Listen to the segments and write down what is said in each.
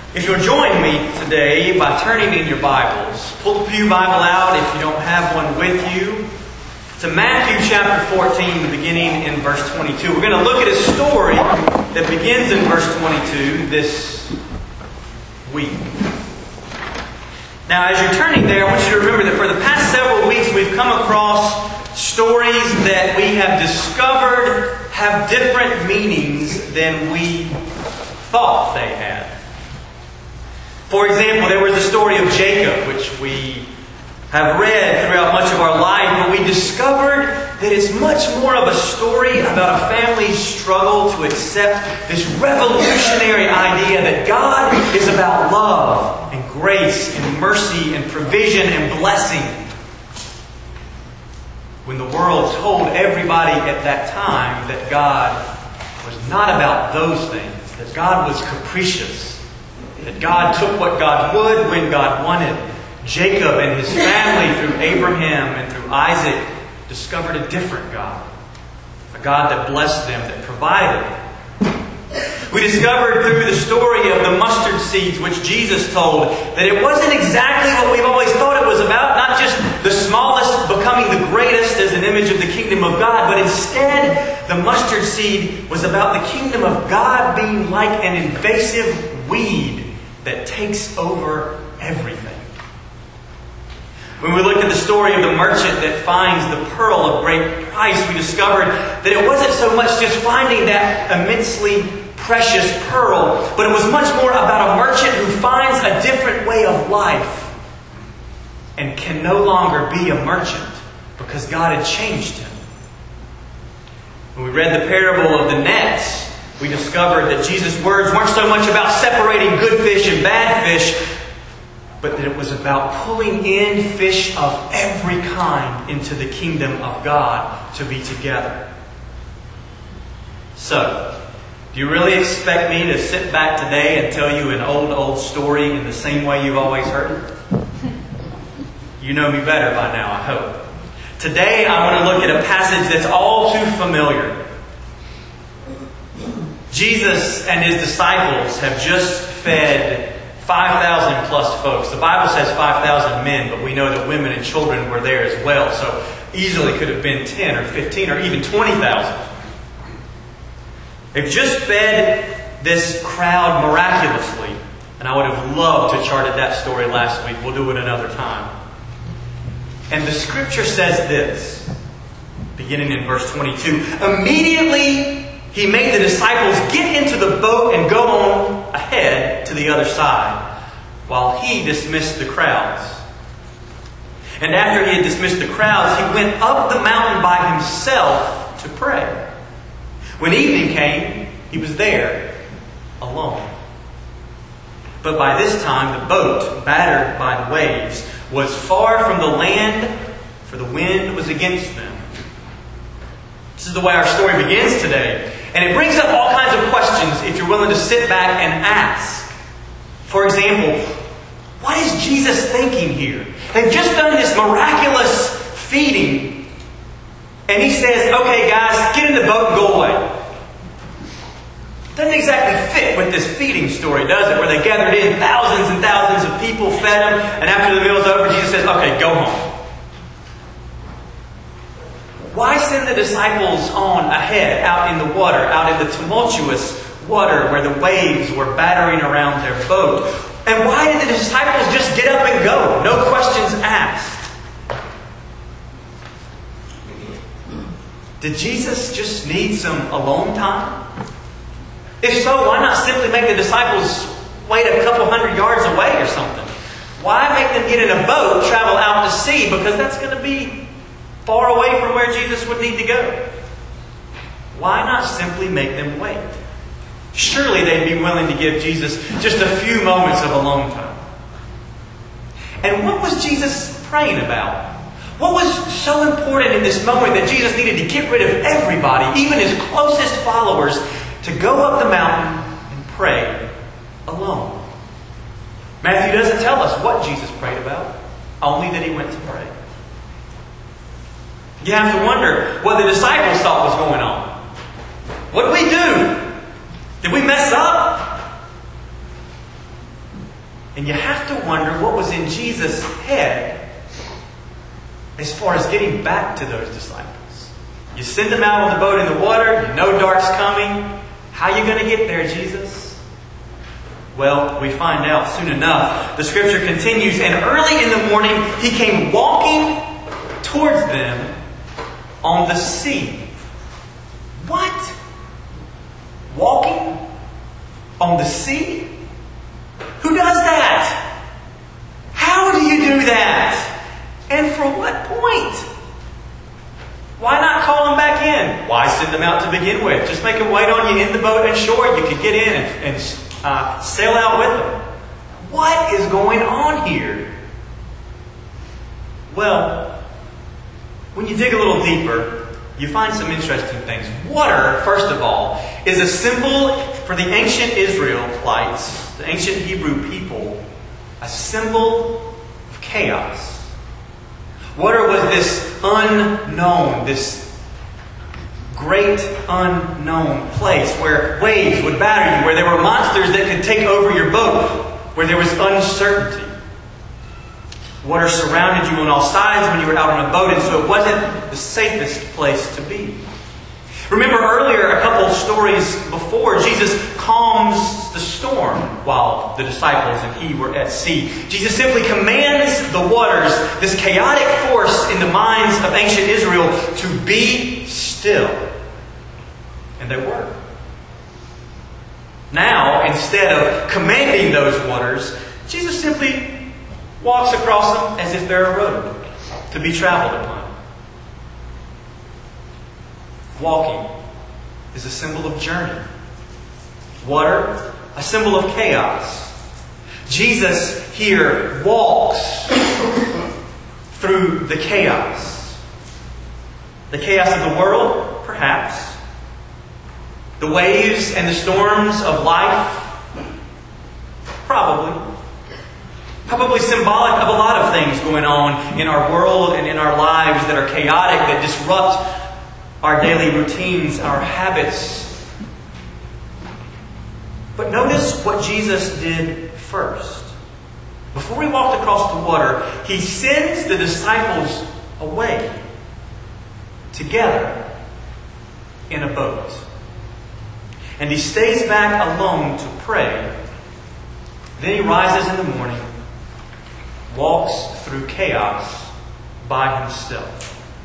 If you'll join me today by turning in your Bibles, pull the Pew Bible out if you don't have one with you, to Matthew chapter 14, beginning in verse 22. We're going to look at a story that begins in verse 22 this week. Now, as you're turning there, I want you to remember that for the past several weeks we've come across stories that we have discovered have different meanings than we thought they had. For example, there was the story of Jacob, which we have read throughout much of our life, but we discovered that it's much more of a story about a family's struggle to accept this revolutionary idea that God is about love and grace and mercy and provision and blessing. When the world told everybody at that time that God was not about those things, that God was capricious, that God took what God would when God wanted. Jacob and his family, through Abraham and through Isaac, discovered a different God. A God that blessed them, that provided. We discovered through the story of the mustard seeds, which Jesus told, that it wasn't exactly what we've always thought it was about. Not just the smallest becoming the greatest as an image of the kingdom of God, but instead the mustard seed was about the kingdom of God being like an invasive weed that takes over everything. When we looked at the story of the merchant that finds the pearl of great price, we discovered that it wasn't so much just finding that immensely precious pearl, but it was much more about a merchant who finds a different way of life and can no longer be a merchant because God had changed him. When we read the parable of the nets, we discovered that Jesus' words weren't so much about separating good fish and bad fish, but that it was about pulling in fish of every kind into the kingdom of God to be together. So, do you really expect me to sit back today and tell you an old story in the same way you've always heard it? You know me better by now, I hope. Today I want to look at a passage that's all too familiar. Jesus and His disciples have just fed 5,000 plus folks. The Bible says 5,000 men, but we know that women and children were there as well. So easily could have been 10 or 15 or even 20,000. They've just fed this crowd miraculously. And I would have loved to charted that story last week. We'll do it another time. And the scripture says this, beginning in verse 22. Immediately He made the disciples get into the boat and go on ahead to the other side, while He dismissed the crowds. And after He had dismissed the crowds, He went up the mountain by Himself to pray. When evening came, He was there, alone. But by this time, the boat, battered by the waves, was far from the land, for the wind was against them. This is the way our story begins today. And it brings up all kinds of questions if you're willing to sit back and ask. For example, what is Jesus thinking here? They've just done this miraculous feeding. And He says, okay guys, get in the boat and go away. Doesn't exactly fit with this feeding story, does it? Where they gathered in thousands and thousands of people, fed them, and after the meal's over, Jesus says, okay, go home. Why send the disciples on ahead, out in the water, out in the tumultuous water where the waves were battering around their boat? And why did the disciples just get up and go? No questions asked. Did Jesus just need some alone time? If so, why not simply make the disciples wait a couple hundred yards away or something? Why make them get in a boat, travel out to sea? Because that's going to be far away from where Jesus would need to go. Why not simply make them wait? Surely they'd be willing to give Jesus just a few moments of alone time. And what was Jesus praying about? What was so important in this moment that Jesus needed to get rid of everybody, even His closest followers, to go up the mountain and pray alone? Matthew doesn't tell us what Jesus prayed about, only that He went to pray. You have to wonder what the disciples thought was going on. What did we do? Did we mess up? And you have to wonder what was in Jesus' head as far as getting back to those disciples. You send them out on the boat in the water. You know dark's coming. How are you going to get there, Jesus? Well, we find out soon enough. The scripture continues, and early in the morning he came walking towards them on the sea. What? Walking on the sea? Who does that? How do you do that? And for what point? Why not call them back in? Why send them out to begin with? Just make them wait on you in the boat and shore. You could get in and sail out with them. What is going on here? Well, when you dig a little deeper, you find some interesting things. Water, first of all, is a symbol for the ancient Israelites, the ancient Hebrew people, a symbol of chaos. Water was this unknown, this great unknown place where waves would batter you, where there were monsters that could take over your boat, where there was uncertainty. Water surrounded you on all sides when you were out on a boat, and so it wasn't the safest place to be. Remember earlier, a couple of stories before, Jesus calms the storm while the disciples and he were at sea. Jesus simply commands the waters, this chaotic force in the minds of ancient Israel, to be still. And they were. Now, instead of commanding those waters, Jesus simply walks across them as if they're a road to be traveled upon. Walking is a symbol of journey. Water, a symbol of chaos. Jesus here walks through the chaos. The chaos of the world, perhaps. The waves and the storms of life, probably. Probably symbolic of a lot of things going on in our world and in our lives that are chaotic, that disrupt our daily routines, our habits. But notice what Jesus did first. Before he walked across the water, he sends the disciples away together in a boat. And he stays back alone to pray. Then he rises in the morning, walks through chaos by himself.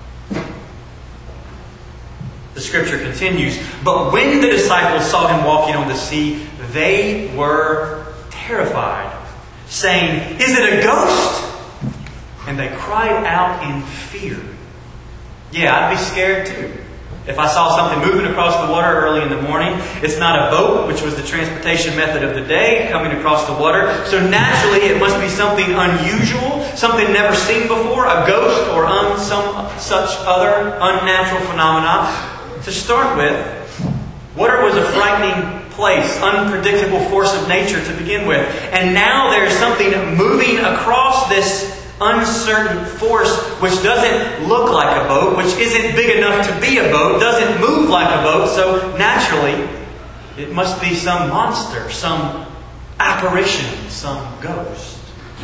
The scripture continues, but when the disciples saw him walking on the sea, they were terrified, saying, "Is it a ghost?" And they cried out in fear. Yeah, I'd be scared too. If I saw something moving across the water early in the morning, it's not a boat, which was the transportation method of the day, coming across the water. So naturally, it must be something unusual, something never seen before, a ghost or some such other unnatural phenomena. To start with, water was a frightening place, unpredictable force of nature to begin with. And now there's something moving across this uncertain force which doesn't look like a boat, which isn't big enough to be a boat, doesn't move like a boat, so naturally it must be some monster, some apparition, some ghost.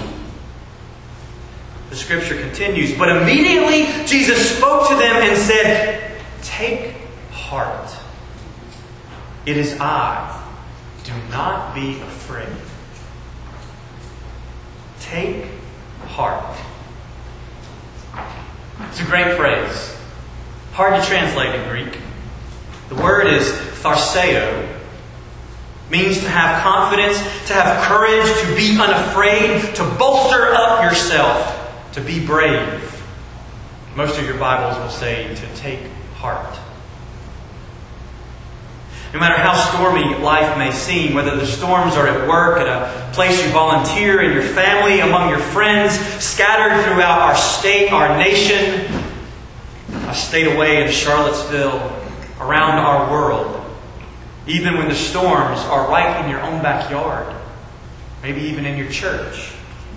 The scripture continues, but immediately Jesus spoke to them and said, "Take heart. It is I. Do not be afraid." Take heart. It's a great phrase. Hard to translate in Greek. The word is tharseo. Means to have confidence, to have courage, to be unafraid, to bolster up yourself, to be brave. Most of your Bibles will say to take heart. No matter how stormy life may seem, whether the storms are at work, at a place you volunteer, in your family, among your friends, scattered throughout our state, our nation, a state away in Charlottesville, around our world, even when the storms are right in your own backyard, maybe even in your church,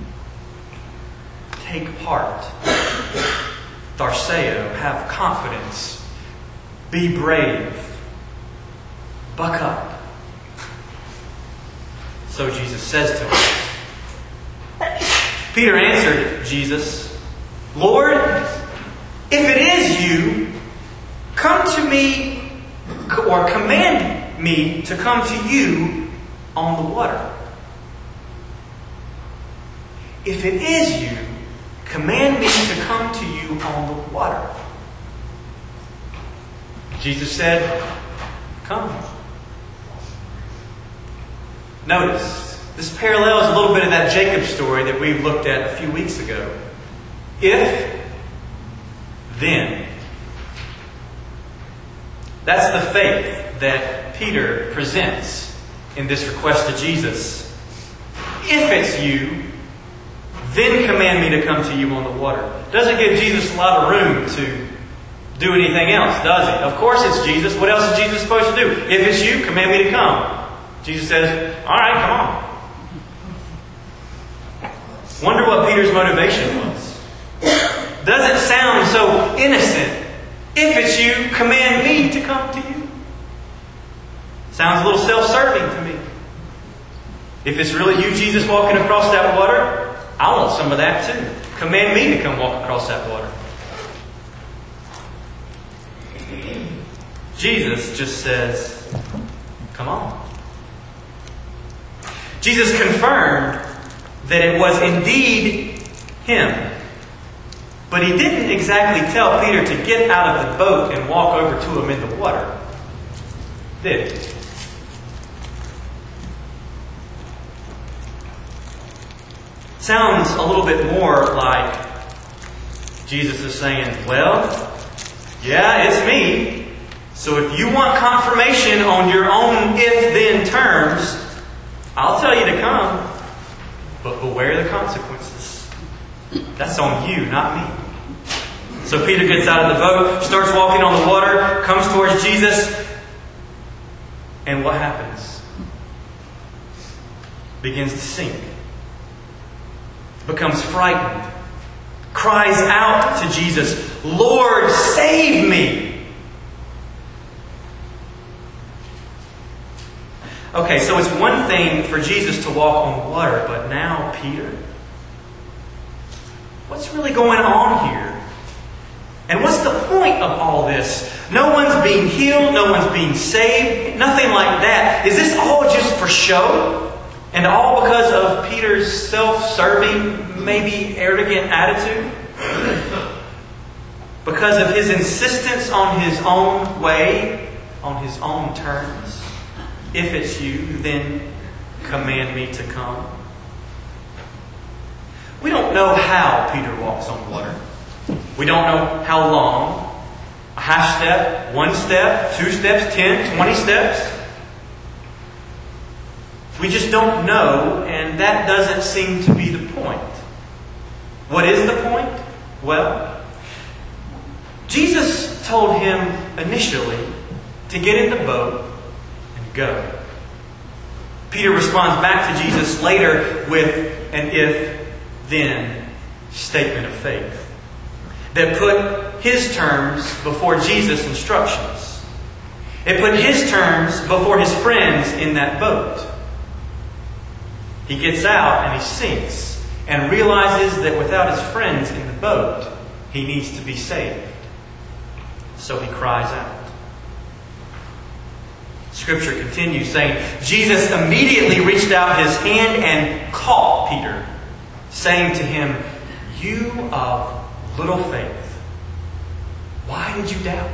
take heart. Tharseo, have confidence. Be brave. Buck up. So Jesus says to us, Peter answered Jesus, Lord, if it is you, come to me or command me to come to you on the water. If it is you, command me to come to you on the water. Jesus said, come. Notice, this parallels a little bit of that Jacob story that we looked at a few weeks ago. If, then. That's the faith that Peter presents in this request to Jesus. If it's you, then command me to come to you on the water. Doesn't give Jesus a lot of room to do anything else, does he? Of course it's Jesus. What else is Jesus supposed to do? If it's you, command me to come. Jesus says, all right, come on. Wonder what Peter's motivation was. Doesn't sound so innocent. If it's you, command me to come to you. Sounds a little self-serving to me. If it's really you, Jesus, walking across that water, I want some of that too. Command me to come walk across that water. Jesus just says, come on. Jesus confirmed that it was indeed him. But he didn't exactly tell Peter to get out of the boat and walk over to him in the water, did he? Sounds a little bit more like Jesus is saying, well, yeah, it's me. So if you want confirmation on your own if-then terms, I'll tell you to come. But beware the consequences. That's on you, not me. So Peter gets out of the boat, starts walking on the water, comes towards Jesus. And what happens? Begins to sink. Becomes frightened. Cries out to Jesus, Lord, save me! Okay, so it's one thing for Jesus to walk on water, but now Peter? What's really going on here? And what's the point of all this? No one's being healed, no one's being saved, nothing like that. Is this all just for show? And all because of Peter's self-serving, maybe arrogant attitude? Because of his insistence on his own way, on his own terms? If it's you, then command me to come. We don't know how Peter walks on water. We don't know how long. A half step, 1 step, 2 steps, 10, 20 steps. We just don't know, and that doesn't seem to be the point. What is the point? Well, Jesus told him initially to get in the boat and go. Peter responds back to Jesus later with an if-then statement of faith that put his terms before Jesus' instructions. It put his terms before his friends in that boat. He gets out and he sinks and realizes that without his friends in the boat, he needs to be saved. So he cries out. Scripture continues saying, Jesus immediately reached out his hand and caught Peter, saying to him, you of little faith, why did you doubt?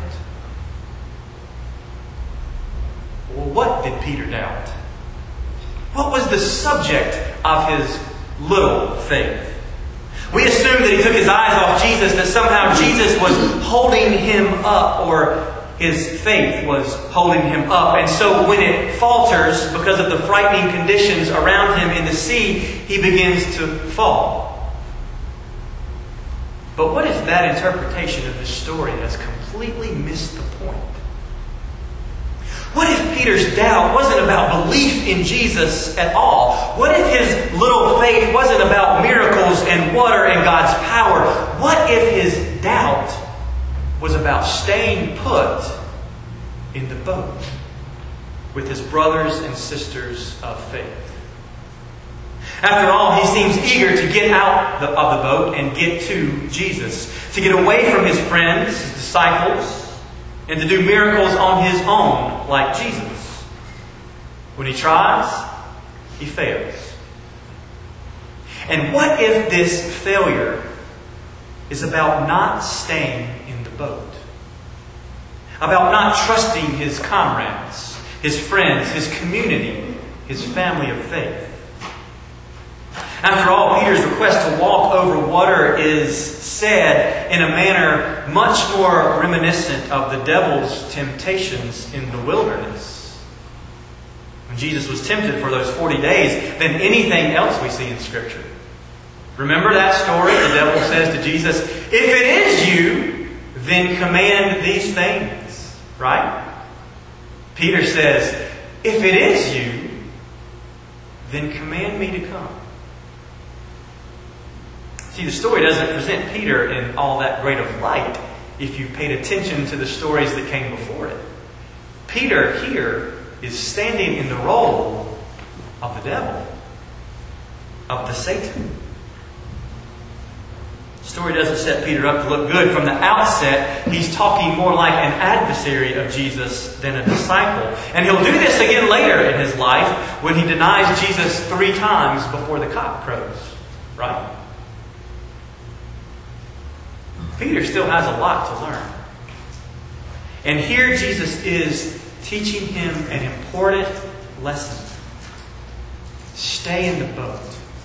Well, what did Peter doubt? What was the subject of his little faith? We assume that he took his eyes off Jesus, that somehow Jesus was holding him up, or his faith was holding him up. And so when it falters because of the frightening conditions around him in the sea, he begins to fall. But what if that interpretation of this story has completely missed the point? What if Peter's doubt wasn't about belief in Jesus at all? What if his little faith wasn't about miracles and water and God's power? What if his doubt was about staying put in the boat with his brothers and sisters of faith? After all, he seems eager to get out of the boat and get to Jesus, to get away from his friends, his disciples, and to do miracles on his own like Jesus. When he tries, he fails. And what if this failure is about not staying in the boat? About not trusting his comrades, his friends, his community, his family of faith. After all, Peter's request to walk over water is said in a manner much more reminiscent of the devil's temptations in the wilderness. When Jesus was tempted for those 40 days than anything else we see in Scripture. Remember that story? The devil says to Jesus, "If it is you, then command these things." Right? Peter says, "If it is you, then command me to come." See, the story doesn't present Peter in all that great of light if you paid attention to the stories that came before it. Peter here is standing in the role of the devil, of the Satan. The story doesn't set Peter up to look good. From the outset, he's talking more like an adversary of Jesus than a disciple. And he'll do this again later in his life when he denies Jesus 3 times before the cock crows. Right? Peter still has a lot to learn. And here Jesus is teaching him an important lesson. Stay in the boat.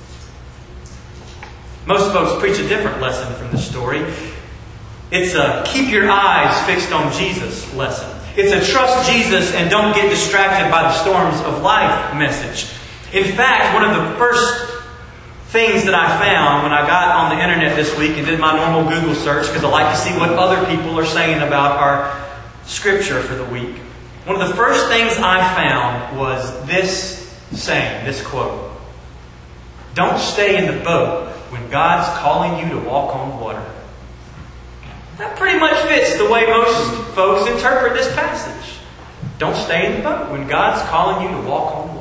Most folks preach a different lesson from the story. It's a keep your eyes fixed on Jesus lesson. It's a trust Jesus and don't get distracted by the storms of life message. In fact, one of the first things that I found when I got on the internet this week and did my normal Google search, because I like to see what other people are saying about our scripture for the week. One of the first things I found was this saying, this quote: "Don't stay in the boat when God's calling you to walk on water." That pretty much fits the way most folks interpret this passage. Don't stay in the boat when God's calling you to walk on water.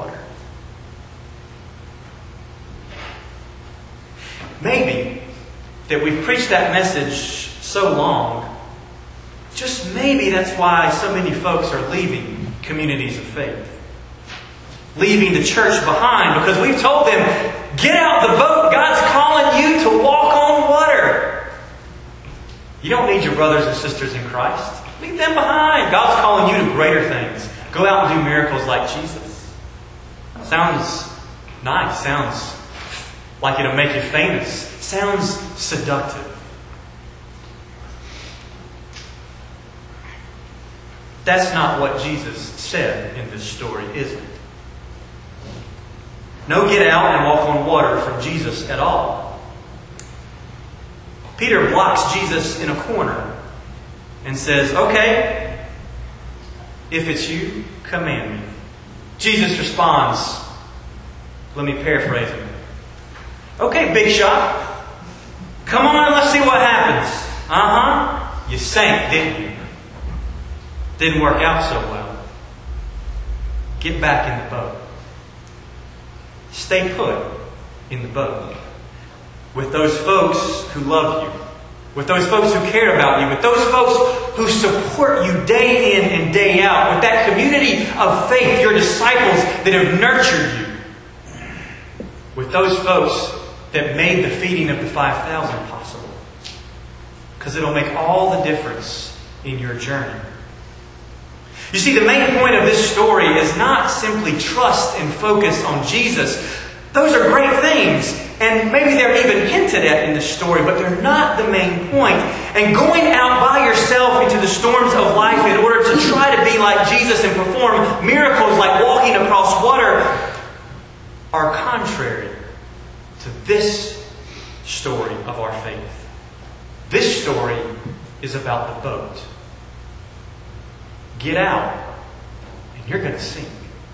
Maybe that we've preached that message so long, just maybe that's why so many folks are leaving communities of faith. Leaving the church behind because we've told them, get out the boat, God's calling you to walk on water. You don't need your brothers and sisters in Christ. Leave them behind. God's calling you to greater things. Go out and do miracles like Jesus. Sounds nice. Sounds like it'll make you famous. Sounds seductive. That's not what Jesus said in this story, is it? No get out and walk on water from Jesus at all. Peter blocks Jesus in a corner and says, "Okay, if it's you, command me." Jesus responds, let me paraphrase him. "Okay, big shot. Come on, let's see what happens. You sank, didn't you? Didn't work out so well. Get back in the boat. Stay put in the boat. With those folks who love you. With those folks who care about you. With those folks who support you day in and day out. With that community of faith, your disciples that have nurtured you. With those folks that made the feeding of the 5,000 possible. Because it'll make all the difference in your journey. You see, the main point of this story is not simply trust and focus on Jesus. Those are great things. And maybe they're even hinted at in this story, but they're not the main point. And going out by yourself into the storms of life in order to try to be like Jesus and perform miracles like walking across water are contrary to this story of our faith. This story is about the boat. Get out, and you're going to sink.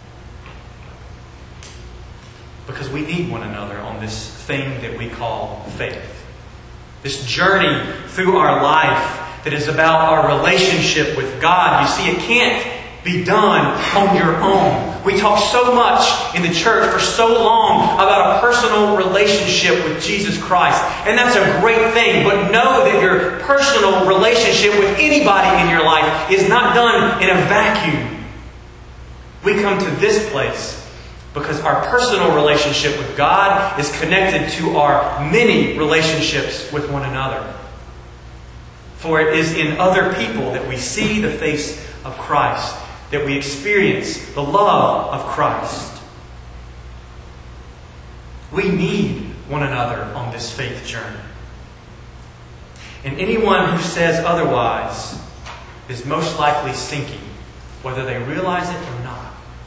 Because we need one another on this thing that we call faith. This journey through our life that is about our relationship with God. You see, it can't be done on your own. We talk so much in the church for so long about a personal relationship with Jesus Christ. And that's a great thing. But know that your personal relationship with anybody in your life is not done in a vacuum. We come to this place because our personal relationship with God is connected to our many relationships with one another. For it is in other people that we see the face of Christ, that we experience the love of Christ. We need one another on this faith journey. And anyone who says otherwise is most likely sinking, whether they realize it or not.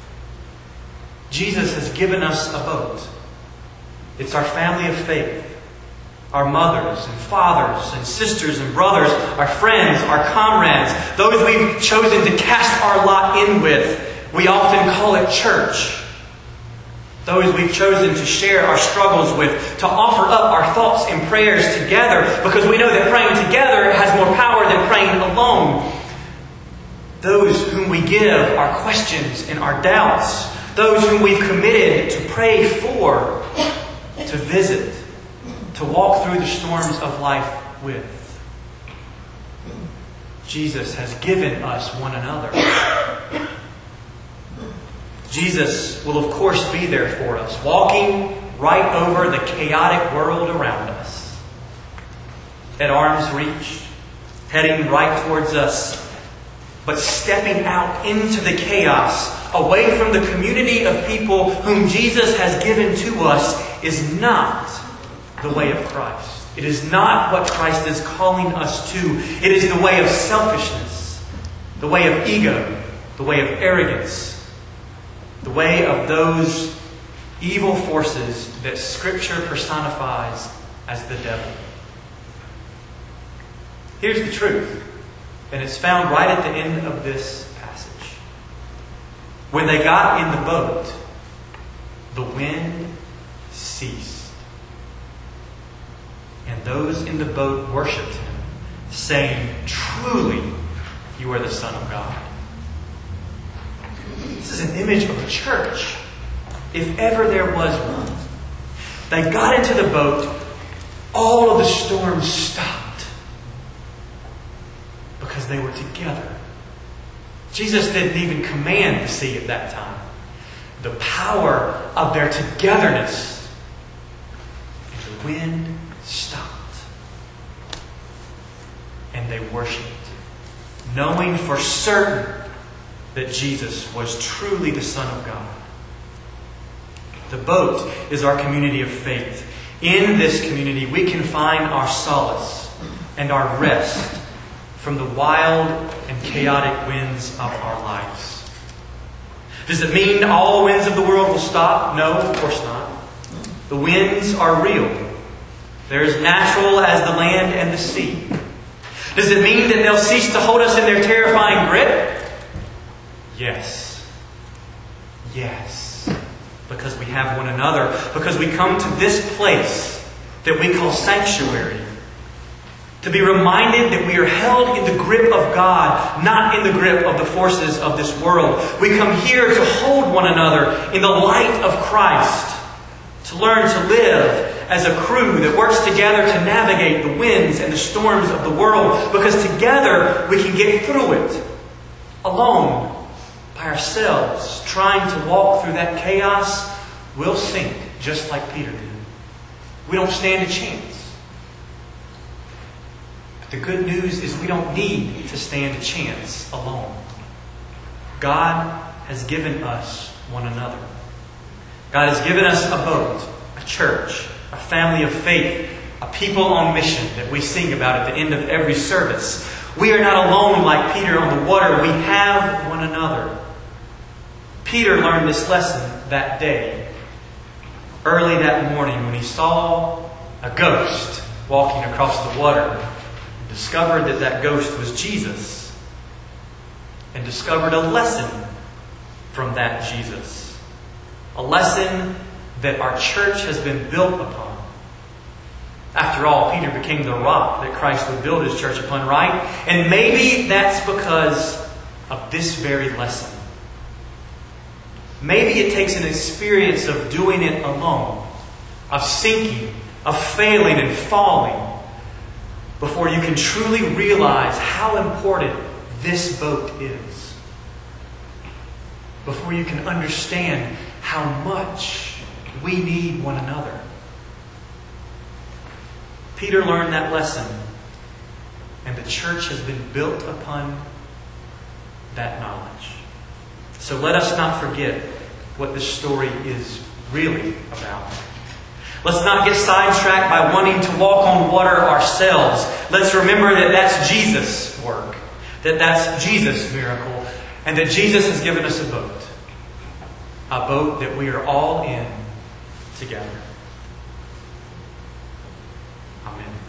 Jesus has given us a boat. It's our family of faith. Our mothers and fathers and sisters and brothers, our friends, our comrades, those we've chosen to cast our lot in with. We often call it church. Those we've chosen to share our struggles with, to offer up our thoughts and prayers together, because we know that praying together has more power than praying alone. Those whom we give our questions and our doubts. Those whom we've committed to pray for, to visit, to walk through the storms of life with. Jesus has given us one another. Jesus will, of course, be there for us, walking right over the chaotic world around us, at arm's reach, heading right towards us, but stepping out into the chaos, away from the community of people whom Jesus has given to us, is not the way of Christ. It is not what Christ is calling us to. It is the way of selfishness, the way of ego, the way of arrogance, the way of those evil forces that Scripture personifies as the devil. Here's the truth, and it's found right at the end of this passage. When they got in the boat, the wind ceased. And those in the boat worshipped Him, saying, "Truly, you are the Son of God." This is an image of a church, if ever there was one. They got into the boat, all of the storms stopped, because they were together. Jesus didn't even command the sea at that time. The power of their togetherness, and the wind stopped. And they worshipped, knowing for certain that Jesus was truly the Son of God. The boat is our community of faith. In this community, we can find our solace and our rest from the wild and chaotic winds of our lives. Does it mean all winds of the world will stop? No, of course not. The winds are real. They're as natural as the land and the sea. Does it mean that they'll cease to hold us in their terrifying grip? Yes. Yes. Because we have one another. Because we come to this place that we call sanctuary. To be reminded that we are held in the grip of God, not in the grip of the forces of this world. We come here to hold one another in the light of Christ. To learn to live as a crew that works together to navigate the winds and the storms of the world. Because together we can get through it. Alone, by ourselves, trying to walk through that chaos, we'll sink just like Peter did. We don't stand a chance. But the good news is we don't need to stand a chance alone. God has given us one another. God has given us a boat, a church, a family of faith, a people on mission that we sing about at the end of every service. We are not alone like Peter on the water. We have one another. Peter learned this lesson that day, early that morning, when he saw a ghost walking across the water, and discovered that that ghost was Jesus, and discovered a lesson from that Jesus. A lesson that our church has been built upon. After all, Peter became the rock that Christ would build His church upon, right? And maybe that's because of this very lesson. Maybe it takes an experience of doing it alone, of sinking, of failing and falling, before you can truly realize how important this boat is. Before you can understand how much we need one another. Peter learned that lesson, and the church has been built upon that knowledge. So let us not forget what this story is really about. Let's not get sidetracked by wanting to walk on water ourselves. Let's remember that that's Jesus' work, that that's Jesus' miracle, and that Jesus has given us a boat that we are all in together. Amen.